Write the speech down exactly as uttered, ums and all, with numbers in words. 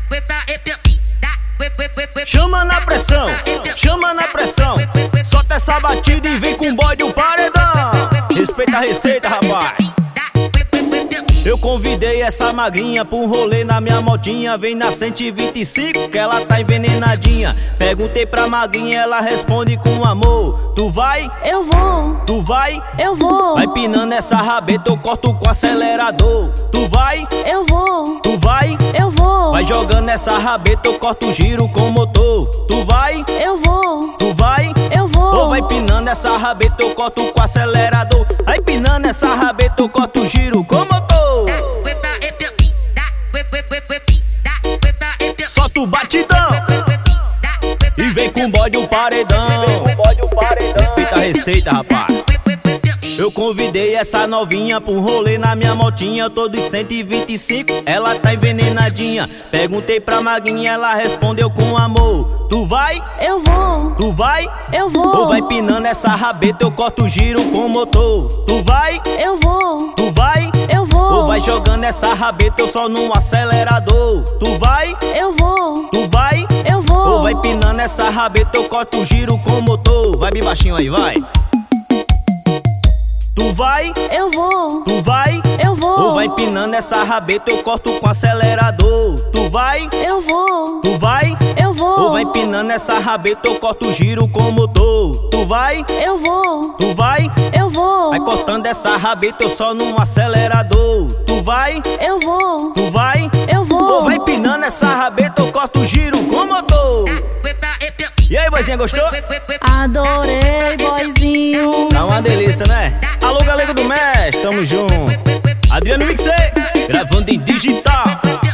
Chama na pressão, chama na pressão. Solta essa batida e vem com bode o paredão. Respeita a receita, rapaz. Eu convidei essa magrinha pra um rolê na minha motinha. Vem na cento e vinte e cinco que ela tá envenenadinha. Perguntei pra magrinha, ela responde com amor. Tu vai? Eu vou. Tu vai? Eu vou. Vai pinando essa rabeta, eu corto com acelerador. Tu vai? Eu vou. Tu vai? Eu vou. Vai jogando essa rabeta, eu corto o giro com motor. Tu vai? Eu vou. Tu vai? Eu vou. Ou vai pinando essa rabeta, eu corto com acelerador. Vai pinando essa rabeta, eu corto o giro com motor. Solta o batidão e vem com bode o paredão. Respeita a receita, rapaz. Eu convidei essa novinha pra um rolê na minha motinha. Tô de cento e vinte e cinco, ela tá envenenadinha. Perguntei pra magrinha, ela respondeu com amor. Tu vai? Eu vou. Tu vai? Eu vou. Ou vai pinando essa rabeta, eu corto o giro com motor. Tu vai? Eu vou. Tu vai? Eu vou. Ou vai jogando essa rabeta, eu só no acelerador. Tu vai? Eu vou. Tu vai? Eu vou. Ou vai pinando essa rabeta, eu corto o giro com motor. Vai bem baixinho aí, vai. Tu vai? Eu vou. Tu vai? Eu vou. Ou vai pinando essa rabeta, eu corto com acelerador. Tu vai? Eu vou. Tu vai? Eu vou. Ou vai pinando essa rabeta, eu corto o giro com motor. Tu vai? Eu vou. Tu vai? Eu vou. Vai cortando essa rabeta, eu só no acelerador. Tu vai? Eu vou. Tu vai? Eu vou. Ou vai pinando essa rabeta, eu corto o giro com motor. E aí, boizinha, gostou? Adorei, boizinho. Tá uma delícia, né? Alô, galera do Mestre, tamo junto. Adriano Mixer, gravando em digital.